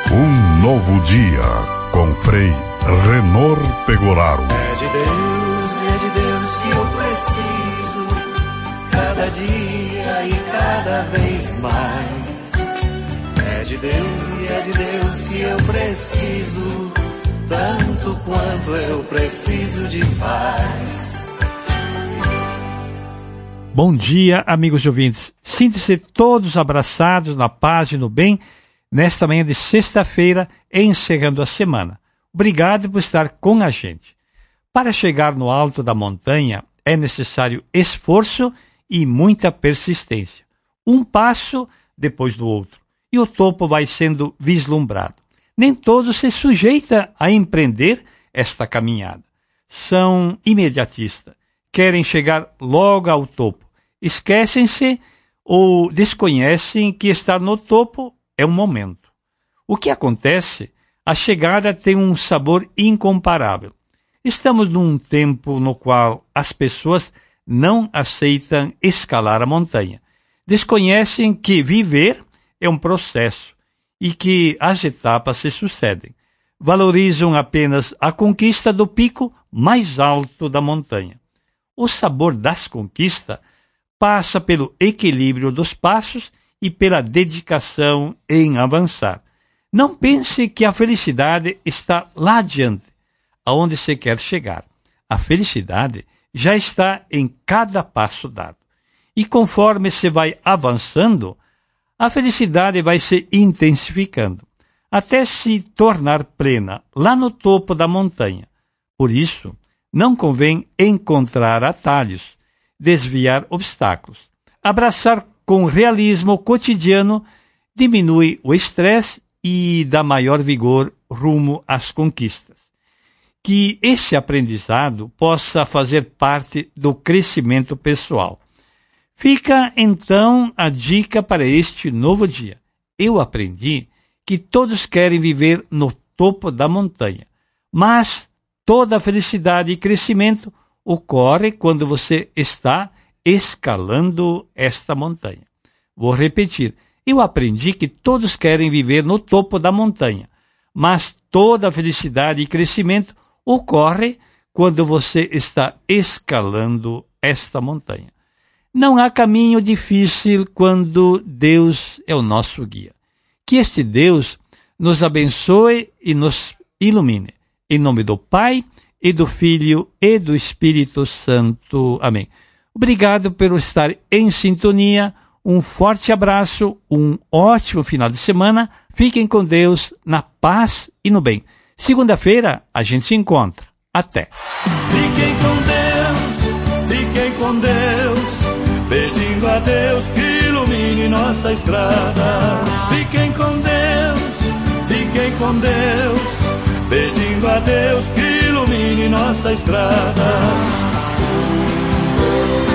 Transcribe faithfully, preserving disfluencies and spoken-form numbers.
Um novo dia com Frei Renor Pegoraro. É de Deus, é de Deus que eu preciso, cada dia e cada vez mais. É de Deus e é de Deus que eu preciso, tanto quanto eu preciso de paz. Bom dia, amigos e ouvintes. Sintam-se todos abraçados na paz e no bem, nesta manhã de sexta-feira, encerrando a semana. Obrigado por estar com a gente. Para chegar no alto da montanha, é necessário esforço e muita persistência. Um passo depois do outro, e o topo vai sendo vislumbrado. Nem todos se sujeitam a empreender esta caminhada. São imediatistas, querem chegar logo ao topo. Esquecem-se ou desconhecem que estar no topo é um momento. O que acontece? A chegada tem um sabor incomparável. Estamos num tempo no qual as pessoas não aceitam escalar a montanha. Desconhecem que viver é um processo e que as etapas se sucedem. Valorizam apenas a conquista do pico mais alto da montanha. O sabor das conquistas passa pelo equilíbrio dos passos e pela dedicação em avançar. Não pense que a felicidade está lá adiante, aonde você quer chegar. A felicidade já está em cada passo dado. E conforme você vai avançando, a felicidade vai se intensificando, até se tornar plena lá no topo da montanha. Por isso, não convém encontrar atalhos, desviar obstáculos. Abraçar com realismo cotidiano diminui o estresse e dá maior vigor rumo às conquistas. Que esse aprendizado possa fazer parte do crescimento pessoal. Fica, então, a dica para este novo dia. Eu aprendi que todos querem viver no topo da montanha, mas toda a felicidade e crescimento ocorre quando você está escalando esta montanha. Vou repetir. Eu aprendi que todos querem viver no topo da montanha, mas toda a felicidade e crescimento ocorre quando você está escalando esta montanha. Não há caminho difícil quando Deus é o nosso guia. Que este Deus nos abençoe e nos ilumine. Em nome do Pai, e do Filho, e do Espírito Santo. Amém. Obrigado por estar em sintonia. Um forte abraço, um ótimo final de semana. Fiquem com Deus, na paz e no bem. Segunda-feira a gente se encontra. Até. Fiquem com Deus, fiquem com Deus, pedindo a Deus que ilumine nossa estrada. Fiquem com Deus, fiquem com Deus, pedindo a Deus que ilumine nossa estrada.